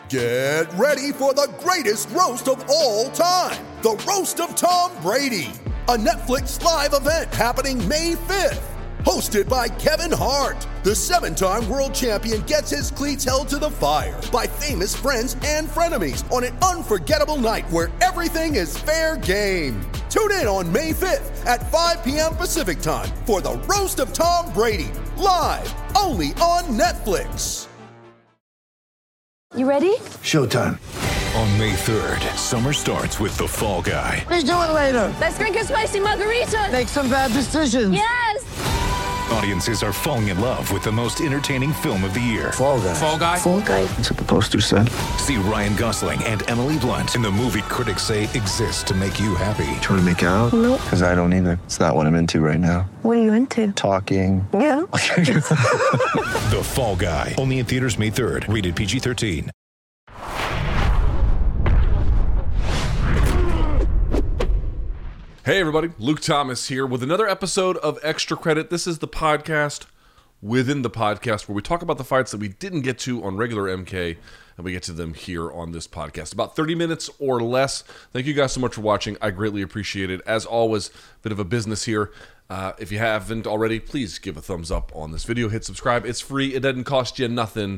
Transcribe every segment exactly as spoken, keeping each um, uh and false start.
Get ready for the greatest roast of all time, the Roast of Tom Brady, a Netflix live event happening May fifth. Hosted by Kevin Hart, the seven-time world champion gets his cleats held to the fire by famous friends and frenemies on an unforgettable night where everything is fair game. Tune in on May fifth at five p.m. Pacific time for the Roast of Tom Brady, live only on Netflix. You ready? Showtime. On May third, summer starts with The Fall Guy. Let's do it later. Let's drink a spicy margarita. Make some bad decisions. Yes! Audiences are falling in love with the most entertaining film of the year. Fall Guy. Fall Guy? Fall Guy. That's what the poster said. See Ryan Gosling and Emily Blunt in the movie critics say exists to make you happy. Trying to make it out? Nope. Because I don't either. It's not what I'm into right now. What are you into? Talking. Yeah. The Fall Guy. Only in theaters May third. Rated P G thirteen. Hey everybody, Luke Thomas here with another episode of Extra Credit. This is the podcast within the podcast where we talk about the fights that we didn't get to on regular M K, and we get to them here on this podcast. About thirty minutes or less. Thank you guys so much for watching. I greatly appreciate it. As always, bit of a business here. Uh, if you haven't already, please give a thumbs up on this video. Hit subscribe. It's free. It doesn't cost you nothing.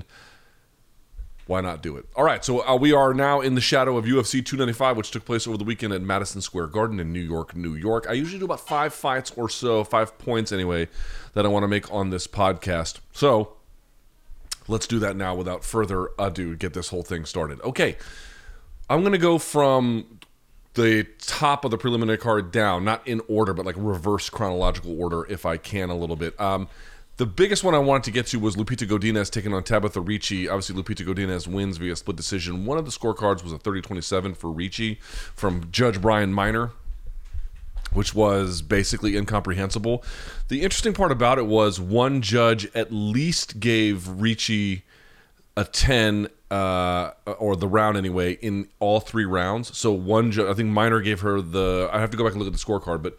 Why not do it? All right, so uh, we are now in the shadow of U F C two ninety-five, which took place over the weekend at Madison Square Garden in New York, New York. I usually do about five fights or so, five points anyway, that I want to make on this podcast. So let's do that now without further ado, get this whole thing started. Okay, I'm going to go from the top of the preliminary card down, not in order, but like reverse chronological order if I can a little bit. Um, The biggest one I wanted to get to was Lupita Godinez taking on Tabitha Ricci. Obviously, Lupita Godinez wins via split decision. One of the scorecards was a thirty twenty-seven for Ricci from Judge Brian Miner, which was basically incomprehensible. The interesting part about it was one judge at least gave Ricci a ten, uh, or the round anyway, in all three rounds. So one judge, I think Miner gave her the, I have to go back and look at the scorecard, but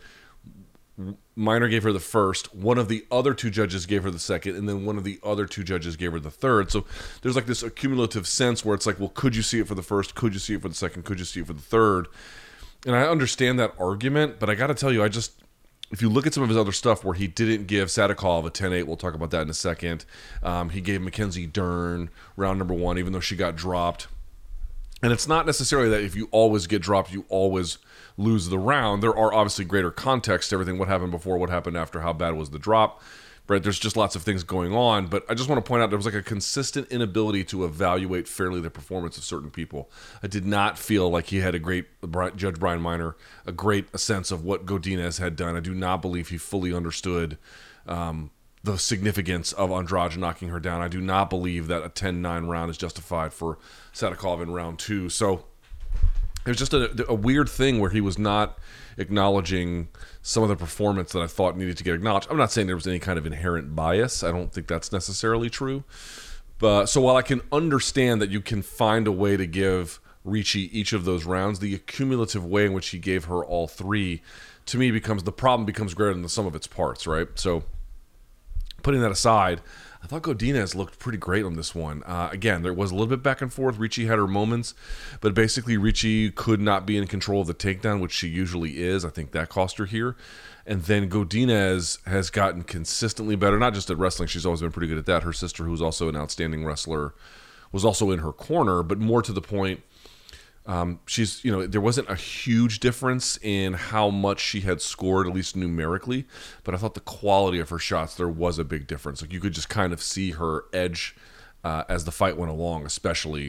Miner gave her the first, one of the other two judges gave her the second, and then one of the other two judges gave her the third. So there's like this accumulative sense where it's like, well, could you see it for the first? Could you see it for the second? Could you see it for the third? And I understand that argument, but I got to tell you, I just, if you look at some of his other stuff where he didn't give Sadikov a ten eight, we'll talk about that in a second. Um, he gave Mackenzie Dern round number one, even though she got dropped. And it's not necessarily that if you always get dropped, you always lose the round. There are obviously greater context to everything, what happened before, what happened after, how bad was the drop. Right? There's just lots of things going on. But I just want to point out there was like a consistent inability to evaluate fairly the performance of certain people. I did not feel like he had a great, Judge Brian Miner, a great sense of what Godinez had done. I do not believe he fully understood um, the significance of Andrade knocking her down. I do not believe that a ten nine round is justified for Sadikov in round two. So there's just a, a weird thing where he was not acknowledging some of the performance that I thought needed to get acknowledged. I'm not saying there was any kind of inherent bias. I don't think that's necessarily true. But so while I can understand that you can find a way to give Ricci each of those rounds, the accumulative way in which he gave her all three, to me, becomes the problem becomes greater than the sum of its parts, right? So putting that aside, I thought Godinez looked pretty great on this one. Uh, again, there was a little bit back and forth. Ricci had her moments, but basically Ricci could not be in control of the takedown, which she usually is. I think that cost her here. And then Godinez has gotten consistently better, not just at wrestling. She's always been pretty good at that. Her sister, who's also an outstanding wrestler, was also in her corner, but more to the point, Um, she's, you know, there wasn't a huge difference in how much she had scored, at least numerically, but I thought the quality of her shots, there was a big difference. Like you could just kind of see her edge uh, as the fight went along, especially.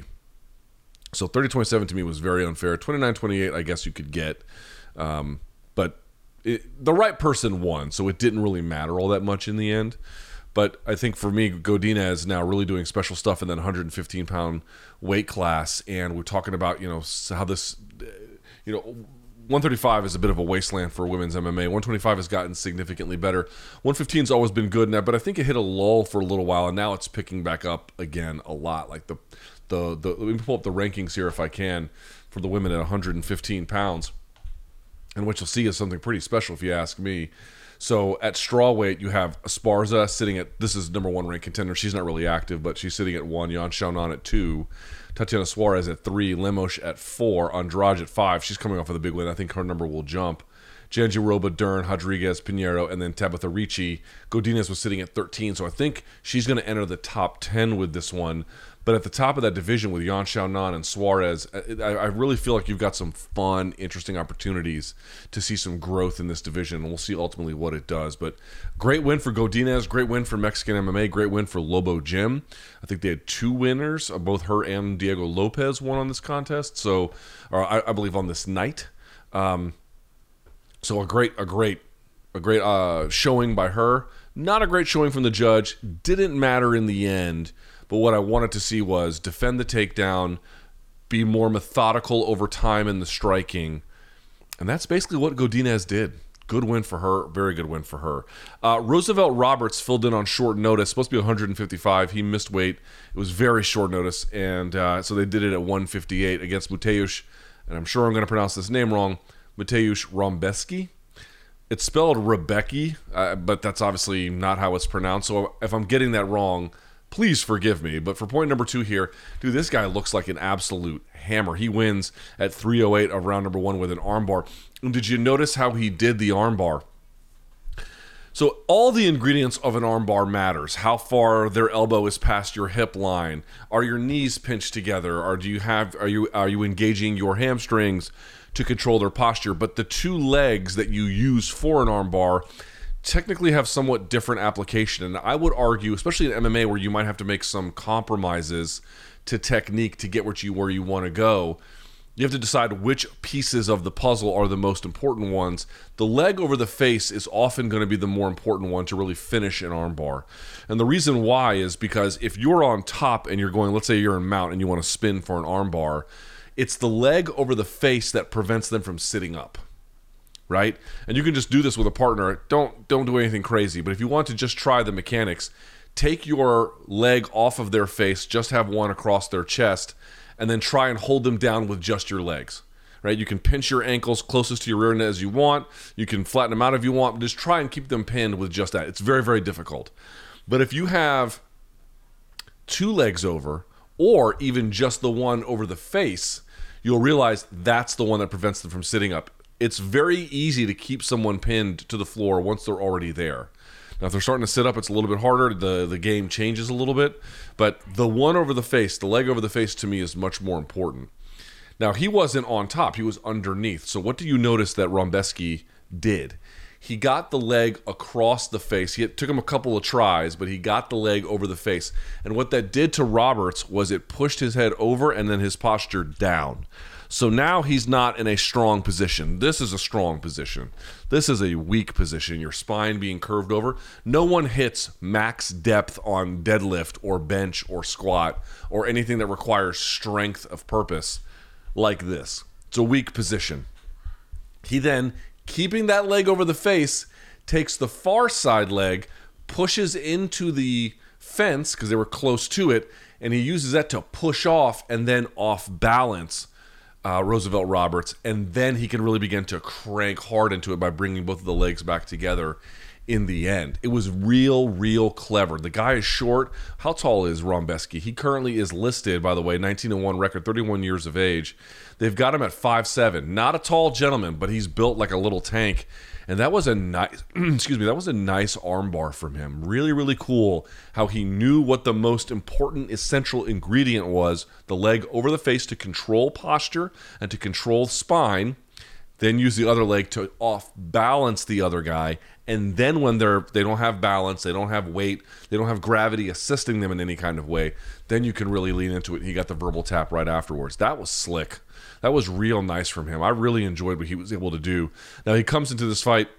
So thirty twenty-seven to me was very unfair. twenty-nine twenty-eight, I guess you could get, um, but it, the right person won, so it didn't really matter all that much in the end. But I think for me, Godinez is now really doing special stuff in that one hundred fifteen pound weight class. And we're talking about, you know, how this, you know, one thirty-five is a bit of a wasteland for women's M M A. one twenty-five has gotten significantly better. one fifteen has always been good now, but I think it hit a lull for a little while, and now it's picking back up again a lot. Like the, the, the let me pull up the rankings here if I can for the women at one hundred fifteen pounds. And what you'll see is something pretty special if you ask me. So at strawweight, you have Esparza sitting at, this is number one ranked contender. She's not really active, but she's sitting at one. Yan Xiaonan at two. Tatiana Suarez at three. Lemos at four. Andrade at five. She's coming off with a big win. I think her number will jump. Jandiroba, Dern, Rodriguez, Pinheiro, and then Tabitha Ricci. Godinez was sitting at thirteen, so I think she's going to enter the top ten with this one. But at the top of that division with Yan Xiaonan and Suarez, I, I really feel like you've got some fun, interesting opportunities to see some growth in this division, and we'll see ultimately what it does. But great win for Godinez, great win for Mexican M M A, great win for Lobo Jim. I think they had two winners, both her and Diego Lopez won on this contest, so or I, I believe on this night. Um, so a great, a great, a great uh, showing by her. Not a great showing from the judge. Didn't matter in the end. But what I wanted to see was defend the takedown, be more methodical over time in the striking. And that's basically what Godinez did. Good win for her. Very good win for her. Uh, Roosevelt Roberts filled in on short notice. Supposed to be one fifty-five. He missed weight. It was very short notice. And uh, so they did it at one fifty-eight against Mateusz. And I'm sure I'm going to pronounce this name wrong. Mateusz Rombeski. It's spelled Rebecki, uh, but that's obviously not how it's pronounced. So if I'm getting that wrong, please forgive me. But for point number two here, dude, this guy looks like an absolute hammer. He wins at three oh eight of round number one with an armbar. And did you notice how he did the armbar? So all the ingredients of an armbar matters. How far their elbow is past your hip line. Are your knees pinched together? Or do you have are you are you engaging your hamstrings to control their posture? But the two legs that you use for an armbar technically have somewhat different application, and I would argue, especially in M M A where you might have to make some compromises to technique to get what you where you want to go, you have to decide which pieces of the puzzle are the most important ones. The leg over the face is often going to be the more important one to really finish an armbar. And the reason why is because if you're on top and you're going, let's say you're in mount and you want to spin for an armbar, it's the leg over the face that prevents them from sitting up. Right? And you can just do this with a partner. Don't don't do anything crazy. But if you want to just try the mechanics, take your leg off of their face, just have one across their chest, and then try and hold them down with just your legs. Right? You can pinch your ankles closest to your rear end as you want. You can flatten them out if you want. But just try and keep them pinned with just that. It's very, very difficult. But if you have two legs over, or even just the one over the face, you'll realize that's the one that prevents them from sitting up. It's very easy to keep someone pinned to the floor once they're already there. Now, if they're starting to sit up, it's a little bit harder. The, the game changes a little bit. But the one over the face, the leg over the face, to me is much more important. Now, he wasn't on top. He was underneath. So what do you notice that Rombeski did? He got the leg across the face. He, it took him a couple of tries, but he got the leg over the face. And what that did to Roberts was it pushed his head over and then his posture down. So now he's not in a strong position. This is a strong position. This is a weak position. Your spine being curved over. No one hits max depth on deadlift or bench or squat or anything that requires strength of purpose like this. It's a weak position. He then, keeping that leg over the face, takes the far side leg, pushes into the fence because they were close to it, and he uses that to push off and then off balance Uh, Roosevelt Roberts, and then he can really begin to crank hard into it by bringing both of the legs back together in the end. It was real, real clever. The guy is short. How tall is Rombeski? He currently is listed, by the way, nineteen and one record, thirty-one years of age. They've got him at five seven. Not a tall gentleman, but he's built like a little tank. And that was a nice, excuse me, that was a nice armbar from him. Really, really cool how he knew what the most important essential ingredient was, the leg over the face to control posture and to control spine, then use the other leg to off balance the other guy. And then when they're they don't have balance, they don't have weight, they don't have gravity assisting them in any kind of way, then you can really lean into it. He got the verbal tap right afterwards. That was slick. That was real nice from him. I really enjoyed what he was able to do. Now he comes into this fight.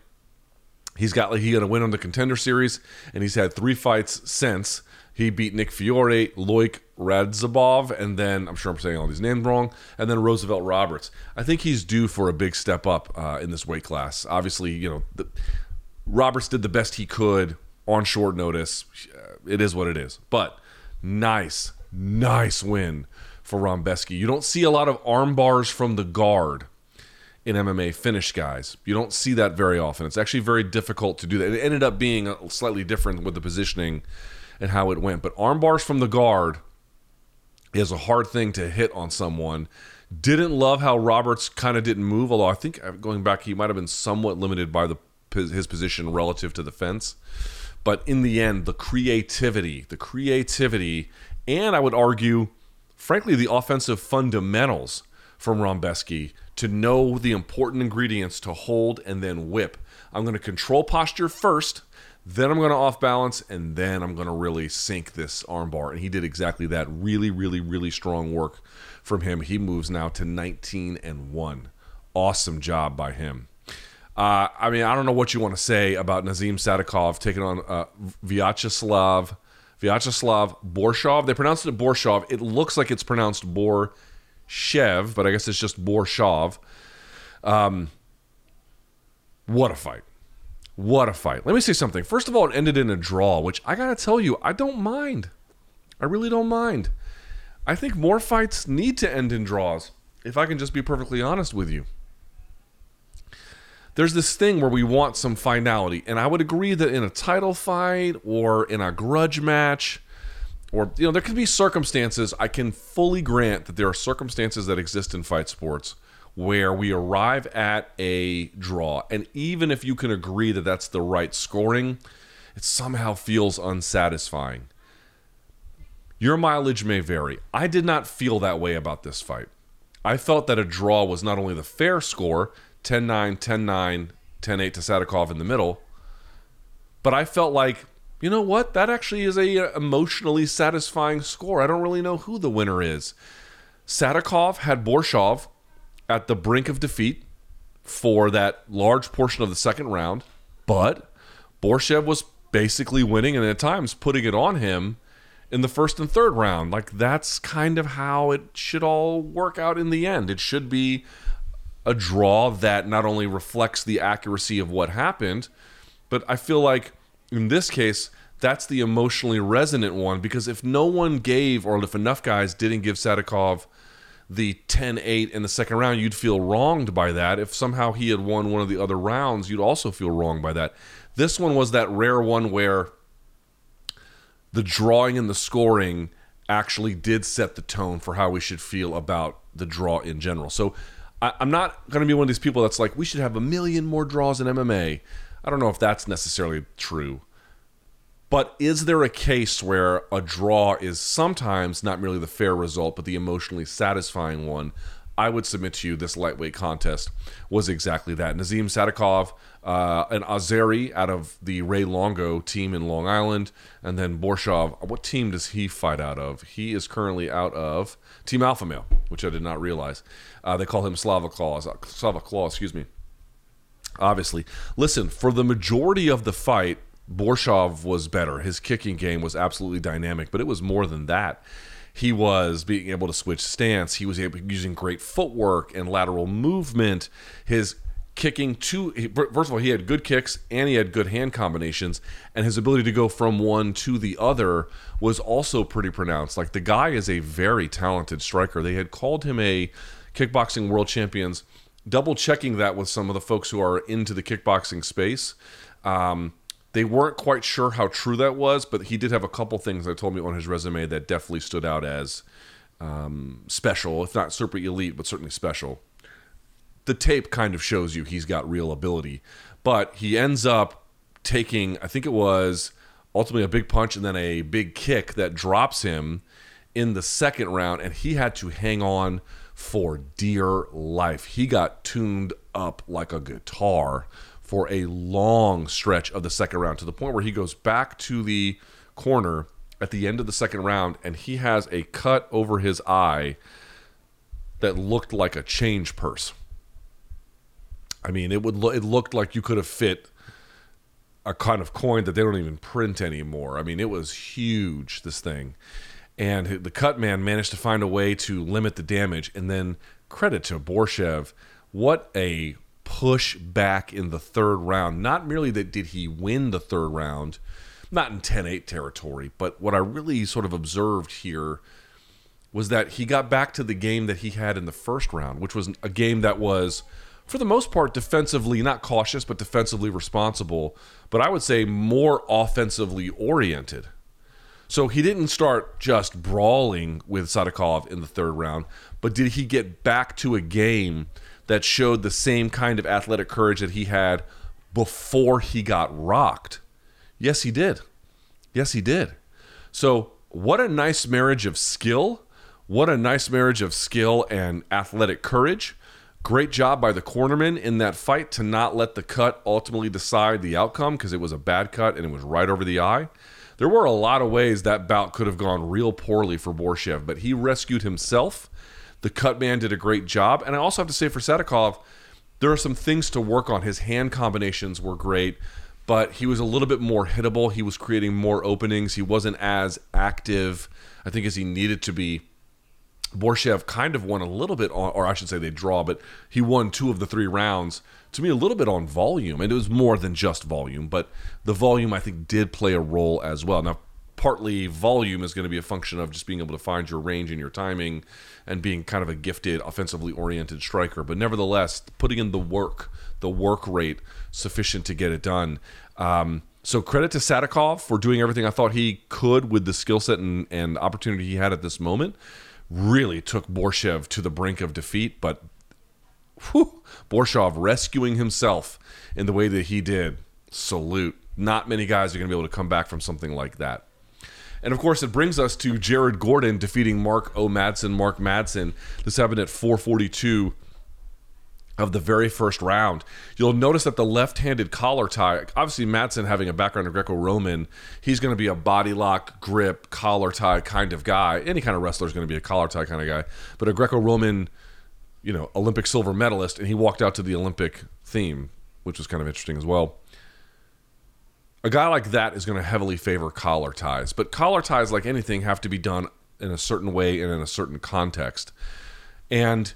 He's got like he got a win on the Contender Series, and he's had three fights since. He beat Nick Fiore, Loik Radzhabov, and then, I'm sure I'm saying all these names wrong, and then Roosevelt Roberts. I think he's due for a big step up uh, in this weight class. Obviously, you know, the, Roberts did the best he could on short notice. It is what it is. But nice, nice win for Rombeski. You don't see a lot of arm bars from the guard in M M A finish guys. You don't see that very often. It's actually very difficult to do that. It ended up being slightly different with the positioning and how it went. But arm bars from the guard is a hard thing to hit on someone. Didn't love how Roberts kind of didn't move, although I think going back, he might have been somewhat limited by the his position relative to the fence. But in the end, the creativity, the creativity, and I would argue, frankly, the offensive fundamentals from Rombeski to know the important ingredients to hold and then whip. I'm going to control posture first, then I'm going to off balance, and then I'm going to really sink this armbar. And he did exactly that. Really, really, really strong work from him. He moves now to nineteen and one. Awesome job by him. Uh, I mean, I don't know what you want to say about Nazim Sadikov taking on uh, Vyacheslav Vyacheslav Borshov. They pronounced it Borshov. It looks like it's pronounced Borshev, but I guess it's just Borshov. Um, what a fight. What a fight. Let me say something. First of all, it ended in a draw, which I got to tell you, I don't mind. I really don't mind. I think more fights need to end in draws, if I can just be perfectly honest with you. There's this thing where we want some finality, and I would agree that in a title fight or in a grudge match, or, you know, there could be circumstances, I can fully grant that there are circumstances that exist in fight sports where we arrive at a draw, and even if you can agree that that's the right scoring, it somehow feels unsatisfying. Your mileage may vary. I did not feel that way about this fight. I felt that a draw was not only the fair score, ten nine, ten nine, ten eight to Sadikov in the middle, but I felt like, you know what, that actually is a emotionally satisfying score. I don't really know who the winner is. Sadikov had Borshov at the brink of defeat for that large portion of the second round, but Borshev was basically winning and at times putting it on him in the first and third round. Like, that's kind of how it should all work out in the end. It should be a draw that not only reflects the accuracy of what happened, but I feel like in this case, that's the emotionally resonant one, because if no one gave, or if enough guys didn't give Sadikov the ten eight in the second round, you'd feel wronged by that. If somehow he had won one of the other rounds, you'd also feel wronged by that. This one was that rare one where the drawing and the scoring actually did set the tone for how we should feel about the draw in general. So I, I'm not going to be one of these people that's like, we should have a million more draws in M M A. I don't know if that's necessarily true. But is there a case where a draw is sometimes not merely the fair result, but the emotionally satisfying one? I would submit to you this lightweight contest was exactly that. Nazim Sadikov, uh, an Azeri out of the Ray Longo team in Long Island, and then Borshov. What team does he fight out of? He is currently out of Team Alpha Male, which I did not realize. Uh, they call him Slava Claw, Slava Claw, excuse me. Obviously. Listen, for the majority of the fight, Borshov was better. His kicking game was absolutely dynamic, but it was more than that. He was being able to switch stance. He was able using great footwork and lateral movement. His kicking to first of all, he had good kicks and he had good hand combinations, and his ability to go from one to the other was also pretty pronounced. Like, the guy is a very talented striker. They had called him a kickboxing world champions. Double checking that with some of the folks who are into the kickboxing space. Um, They weren't quite sure how true that was, but he did have a couple things that told me on his resume that definitely stood out as um, special, if not super elite, but certainly special. The tape kind of shows you he's got real ability, but he ends up taking, I think it was ultimately a big punch and then a big kick that drops him in the second round, and he had to hang on for dear life. He got tuned up like a guitar for a long stretch of the second round, to the point where he goes back to the corner at the end of the second round, and he has a cut over his eye that looked like a change purse. I mean, it would lo- it looked like you could have fit a kind of coin that they don't even print anymore. I mean, it was huge, this thing. And the cut man managed to find a way to limit the damage, and then credit to Borshev. What a push back in the third round. Not merely that did he win the third round, not in ten eight territory, but what I really sort of observed here was that he got back to the game that he had in the first round, which was a game that was, for the most part, defensively, not cautious, but defensively responsible. But I would say more offensively oriented. So he didn't start just brawling with Sadikov in the third round, but did he get back to a game that showed the same kind of athletic courage that he had before he got rocked? Yes, he did. Yes, he did. So what a nice marriage of skill. What a nice marriage of skill and athletic courage. Great job by the cornerman in that fight to not let the cut ultimately decide the outcome, because it was a bad cut and it was right over the eye. There were a lot of ways that bout could have gone real poorly for Borshev, but he rescued himself. The cut man did a great job. And I also have to say for Sadikov, there are some things to work on. His hand combinations were great, but he was a little bit more hittable. He was creating more openings. He wasn't as active, I think, as he needed to be. Borshev kind of won a little bit on, or I should say they draw, but he won two of the three rounds, to me, a little bit on volume. And it was more than just volume, but the volume, I think, did play a role as well. Now, partly volume is going to be a function of just being able to find your range and your timing and being kind of a gifted, offensively oriented striker. But nevertheless, putting in the work, the work rate, sufficient to get it done. Um, so credit to Sadikov for doing everything I thought he could with the skill set and, and opportunity he had at this moment. Really took Borshev to the brink of defeat, but whew, Borshev rescuing himself in the way that he did. Salute. Not many guys are going to be able to come back from something like that. And of course, it brings us to Jared Gordon defeating Mark O. Madsen. Mark Madsen. This happened at four forty-two of the very first round. You'll notice that the left-handed collar tie, obviously Madsen having a background in Greco-Roman, he's going to be a body lock, grip, collar tie kind of guy. Any kind of wrestler is going to be a collar tie kind of guy. But a Greco-Roman, you know, Olympic silver medalist, and he walked out to the Olympic theme, which was kind of interesting as well. A guy like that is going to heavily favor collar ties. But collar ties, like anything, have to be done in a certain way and in a certain context. And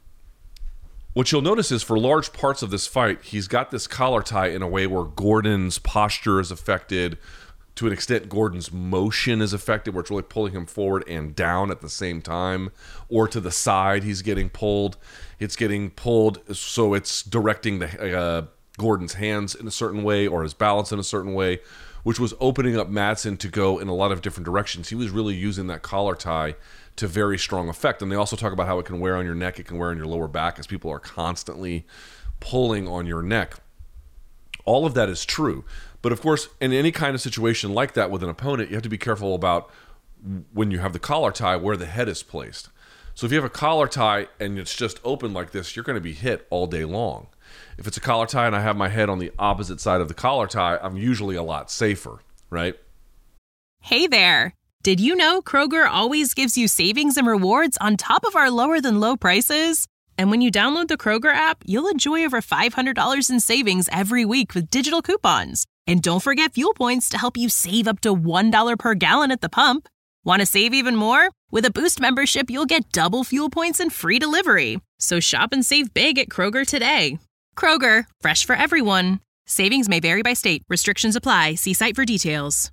what you'll notice is for large parts of this fight, he's got this collar tie in a way where Gordon's posture is affected. To an extent, Gordon's motion is affected, where it's really pulling him forward and down at the same time. Or to the side, he's getting pulled. It's getting pulled, so it's directing the uh, Gordon's hands in a certain way or his balance in a certain way, which was opening up Madsen to go in a lot of different directions. He was really using that collar tie to very strong effect. And they also talk about how it can wear on your neck, it can wear on your lower back as people are constantly pulling on your neck. All of that is true. But of course, in any kind of situation like that with an opponent, you have to be careful about when you have the collar tie where the head is placed. So if you have a collar tie and it's just open like this, you're going to be hit all day long. If it's a collar tie and I have my head on the opposite side of the collar tie, I'm usually a lot safer, right? Hey there. Did you know Kroger always gives you savings and rewards on top of our lower than low prices? And when you download the Kroger app, you'll enjoy over five hundred dollars in savings every week with digital coupons. And don't forget fuel points to help you save up to one dollar per gallon at the pump. Want to save even more? With a Boost membership, you'll get double fuel points and free delivery. So shop and save big at Kroger today. Kroger, fresh for everyone. Savings may vary by state. Restrictions apply. See site for details.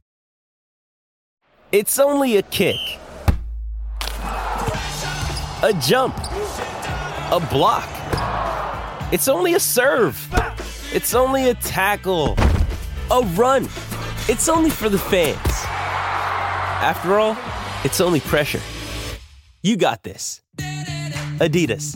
It's only a kick, a jump, a block. It's only a serve. It's only a tackle, a run. It's only for the fans. After all, it's only pressure. You got this. Adidas.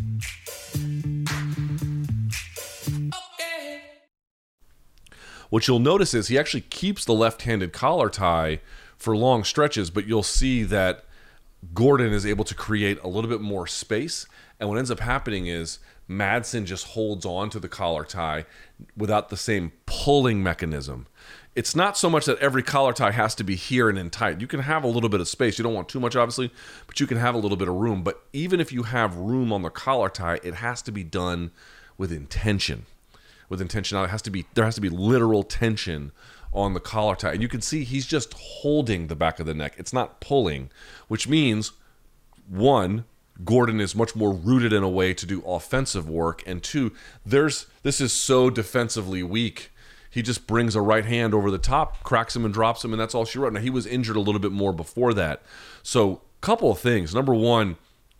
What you'll notice is he actually keeps the left-handed collar tie for long stretches, but you'll see that Gordon is able to create a little bit more space. And what ends up happening is Madsen just holds on to the collar tie without the same pulling mechanism. It's not so much that every collar tie has to be here and in tight. You can have a little bit of space. You don't want too much, obviously, but you can have a little bit of room. But even if you have room on the collar tie, it has to be done with intention. With intentionality, it has to be, there has to be literal tension on the collar tie. And you can see he's just holding the back of the neck. It's not pulling, which means, one, Gordon is much more rooted in a way to do offensive work. And two, there's this is so defensively weak. He just brings a right hand over the top, cracks him and drops him, and that's all she wrote. Now, he was injured a little bit more before that. So, couple of things. Number one,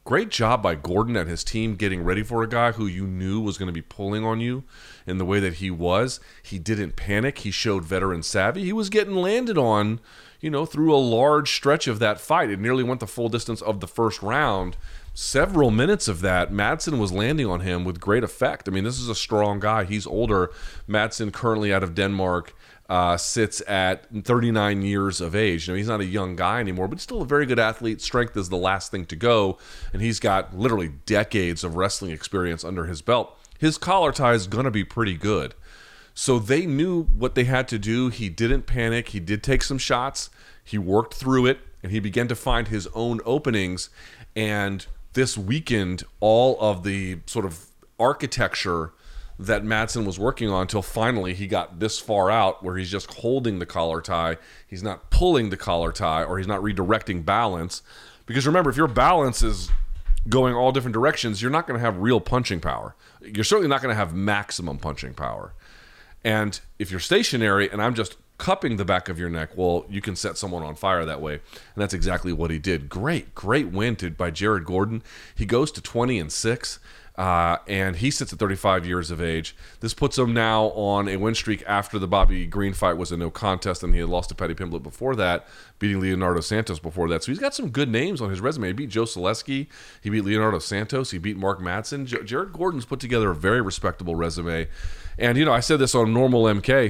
great job by Gordon and his team getting ready for a guy who you knew was going to be pulling on you in the way that he was. He didn't panic. He showed veteran savvy. He was getting landed on, you know, through a large stretch of that fight. It nearly went the full distance of the first round. Several minutes of that, Madsen was landing on him with great effect. I mean, this is a strong guy. He's older. Madsen, currently out of Denmark, uh, sits at thirty-nine years of age. You know, he's not a young guy anymore, but still a very good athlete. Strength is the last thing to go, and he's got literally decades of wrestling experience under his belt. His collar tie is going to be pretty good. So they knew what they had to do. He didn't panic. He did take some shots. He worked through it, and he began to find his own openings. And this weakened all of the sort of architecture that Madsen was working on until finally he got this far out where he's just holding the collar tie. He's not pulling the collar tie, or he's not redirecting balance. Because remember, if your balance is going all different directions, you're not going to have real punching power. You're certainly not going to have maximum punching power. And if you're stationary and I'm just cupping the back of your neck, well, you can set someone on fire that way. And that's exactly what he did. Great, great win to, by Jared Gordon. He goes to twenty and six, uh, and he sits at thirty-five years of age. This puts him now on a win streak after the Bobby Green fight was a no contest, and he had lost to Paddy Pimblett before that, beating Leonardo Santos before that. So he's got some good names on his resume. He beat Joe Selesky. He beat Leonardo Santos. He beat Mark Madsen. J- Jared Gordon's put together a very respectable resume. And, you know, I said this on Normal M K.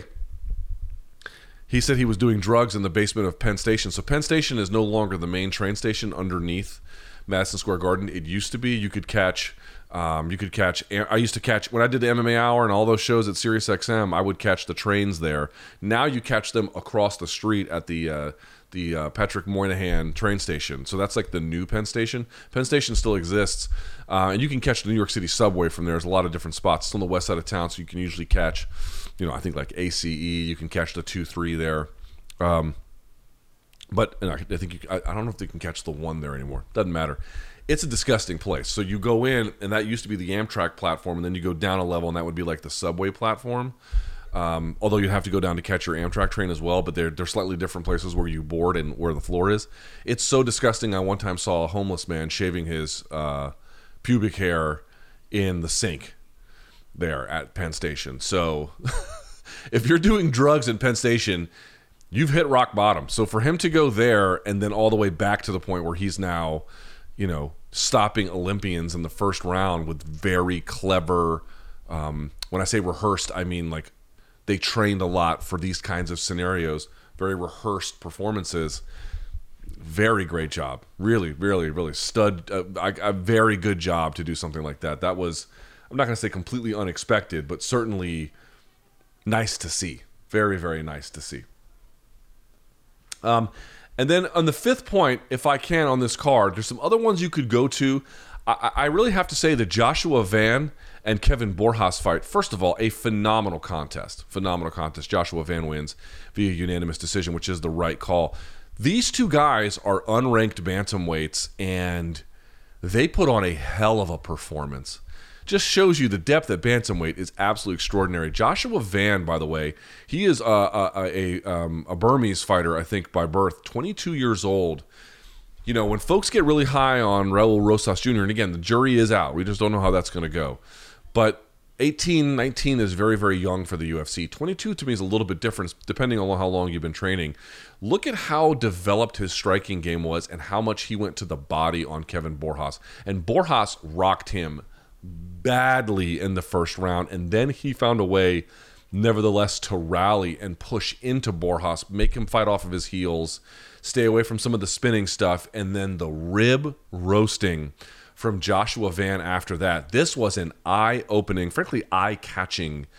He said he was doing drugs in the basement of Penn Station. So Penn Station is no longer the main train station underneath Madison Square Garden. It used to be. You could catch, um, you could catch. I used to catch when I did the M M A Hour and all those shows at Sirius X M. I would catch the trains there. Now you catch them across the street at the uh, the uh, Patrick Moynihan train station. So that's like the new Penn Station. Penn Station still exists, uh, and you can catch the New York City subway from there. There's a lot of different spots. It's on the west side of town, so you can usually catch, you know, I think like A C E. You can catch the two three there. Um, but and I, I think you, I, I don't know if they can catch the one there anymore. Doesn't matter. It's a disgusting place. So you go in, and that used to be the Amtrak platform, and then you go down a level, and that would be like the subway platform. Um, although you have to go down to catch your Amtrak train as well, but they're, they're slightly different places where you board and where the floor is. It's so disgusting. I one time saw a homeless man shaving his uh, pubic hair in the sink there at Penn Station. So if you're doing drugs in Penn Station, you've hit rock bottom. So for him to go there and then all the way back to the point where he's now, you know, stopping Olympians in the first round with very clever, um, when I say rehearsed, I mean like they trained a lot for these kinds of scenarios, very rehearsed performances. Very great job. Really, really, really stud, uh, a, a very good job to do something like that. That was, I'm not going to say completely unexpected, but certainly nice to see. Very, very nice to see. Um, and then on the fifth point, if I can, on this card, there's some other ones you could go to. I, I really have to say the Joshua Van and Kevin Borjas fight, first of all, a phenomenal contest. Phenomenal contest. Joshua Van wins via unanimous decision, which is the right call. These two guys are unranked bantamweights, and they put on a hell of a performance. Just shows you the depth at bantamweight is absolutely extraordinary. Joshua Van, by the way, he is a, a, a, um, a Burmese fighter, I think, by birth, twenty-two years old. You know, when folks get really high on Raul Rosas Junior, and again, the jury is out. We just don't know how that's going to go. But eighteen, nineteen is very, very young for the U F C. twenty-two to me is a little bit different depending on how long you've been training. Look at how developed his striking game was and how much he went to the body on Kevin Borjas. And Borjas rocked him badly in the first round, and then he found a way, nevertheless, to rally and push into Borjas, make him fight off of his heels, stay away from some of the spinning stuff, and then the rib roasting from Joshua Van after that. This was an eye-opening, frankly eye-catching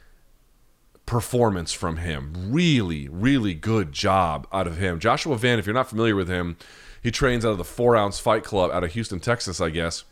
performance from him. Really, really good job out of him. Joshua Van, if you're not familiar with him, he trains out of the Four Ounce Fight Club out of Houston, Texas, I guess.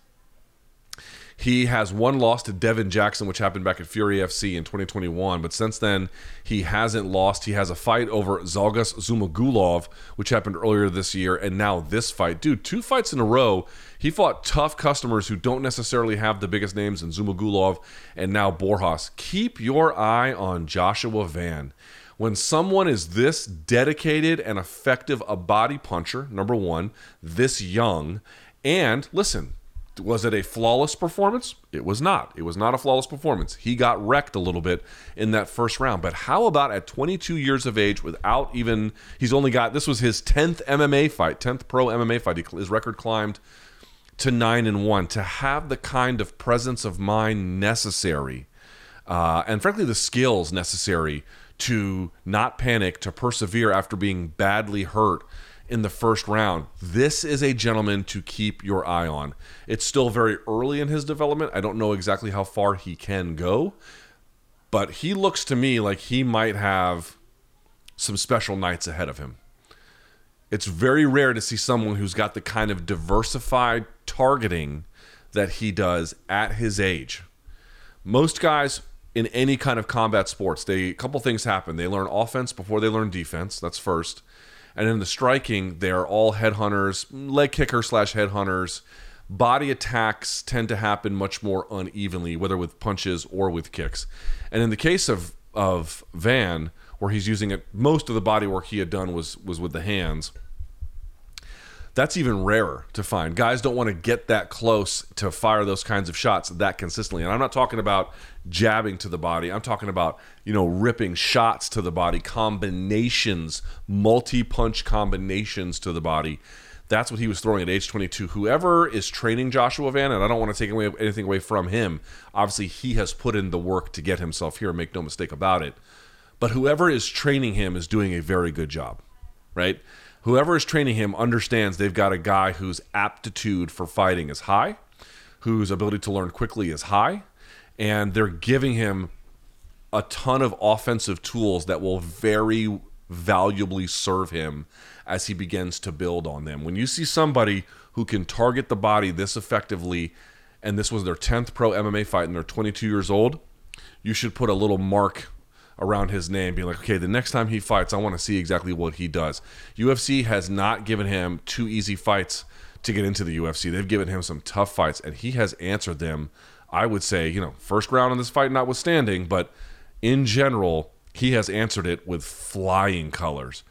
He has one loss to Devin Jackson, which happened back at Fury F C in twenty twenty-one. But since then, he hasn't lost. He has a fight over Zhalgas Zhumagulov, which happened earlier this year. And now this fight. Dude, two fights in a row. He fought tough customers who don't necessarily have the biggest names in Zhumagulov and now Borjas. Keep your eye on Joshua Van. When someone is this dedicated and effective a body puncher, number one, this young, and listen, Was it a flawless performance? It was not. It was not a flawless performance. He got wrecked a little bit in that first round. But how about at twenty-two years of age, without even, he's only got, this was his tenth M M A fight, tenth pro M M A fight. He, his record climbed to nine and one. To have the kind of presence of mind necessary, uh, and frankly the skills necessary to not panic, to persevere after being badly hurt in the first round. This is a gentleman to keep your eye on. It's still very early in his development. I don't know exactly how far he can go, but he looks to me like he might have some special nights ahead of him. It's very rare to see someone who's got the kind of diversified targeting that he does at his age. Most guys in any kind of combat sports, they a couple things happen. They learn offense before they learn defense. That's first. And in the striking, they're all headhunters, leg kicker slash headhunters. Body attacks tend to happen much more unevenly, whether with punches or with kicks. And in the case of of Van, where he's using it, most of the body work he had done was was with the hands. That's even rarer to find. Guys don't want to get that close to fire those kinds of shots that consistently. And I'm not talking about jabbing to the body. I'm talking about, you know, ripping shots to the body, combinations, multi-punch combinations to the body. That's what he was throwing at age twenty-two. Whoever is training Joshua Van, and I don't want to take away anything away from him, obviously he has put in the work to get himself here, make no mistake about it. But whoever is training him is doing a very good job, right? Whoever is training him understands they've got a guy whose aptitude for fighting is high, whose ability to learn quickly is high, and they're giving him a ton of offensive tools that will very valuably serve him as he begins to build on them. When you see somebody who can target the body this effectively, and this was their tenth pro M M A fight and they're twenty-two years old, you should put a little mark around his name, being like, okay, the next time he fights, I want to see exactly what he does. U F C has not given him two easy fights to get into the U F C. They've given him some tough fights, and he has answered them, I would say, you know, first round in this fight notwithstanding, but in general, he has answered it with flying colors.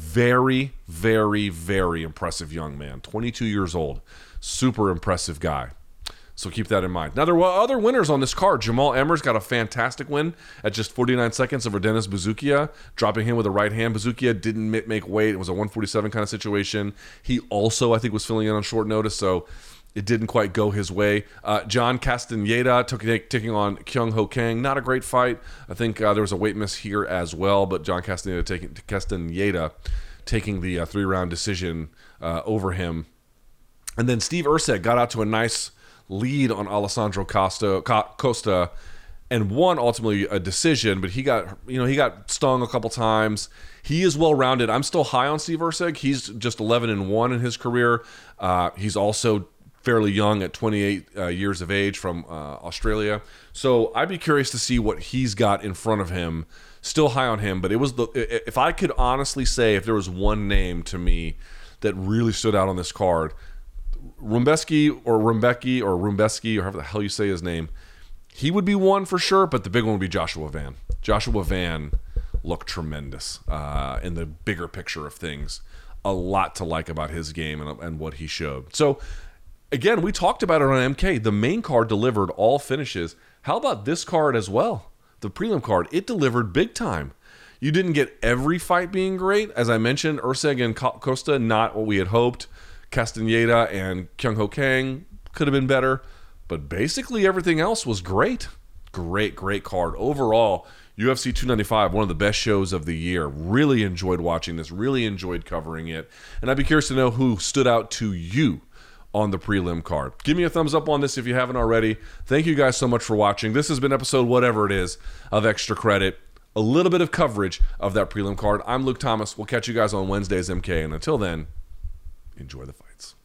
Very, very, very impressive young man. twenty-two years old. Super impressive guy. So keep that in mind. Now, there were other winners on this card. Jamal Emmers got a fantastic win at just forty-nine seconds over Dennis Buzukja, dropping him with a right hand. Buzukja didn't make weight. It was a one forty-seven kind of situation. He also, I think, was filling in on short notice, so it didn't quite go his way. Uh, John Castaneda took, taking on Kyung Ho Kang. Not a great fight. I think uh, there was a weight miss here as well, but John Castaneda taking, Castaneda taking the uh, three-round decision uh, over him. And then Steve Erceg got out to a nice lead on Alessandro Costa, Costa and won ultimately a decision, but he got, you know, he got stung a couple times. He is well-rounded. I'm still high on Steve Erceg. He's just eleven and one in his career. Uh, he's also fairly young at twenty-eight uh, years of age from uh, Australia. So I'd be curious to see what he's got in front of him. Still high on him, but it was the, if I could honestly say if there was one name to me that really stood out on this card, Rumbeski or Rumbecki or Rumbeski or however the hell you say his name, he would be one for sure, but the big one would be Joshua Van. Joshua Van looked tremendous uh, in the bigger picture of things. A lot to like about his game and, and what he showed. So, again, we talked about it on M K. The main card delivered all finishes. How about this card as well? The prelim card, it delivered big time. You didn't get every fight being great. As I mentioned, Erceg and Costa, not what we had hoped. Castaneda and Kyung Ho Kang could have been better. But basically everything else was great. Great, great card. Overall, U F C two ninety-five, one of the best shows of the year. Really enjoyed watching this. Really enjoyed covering it. And I'd be curious to know who stood out to you on the prelim card. Give me a thumbs up on this if you haven't already. Thank you guys so much for watching. This has been episode whatever it is of Extra Credit. A little bit of coverage of that prelim card. I'm Luke Thomas. We'll catch you guys on Wednesday's M K. And until then, enjoy the fights.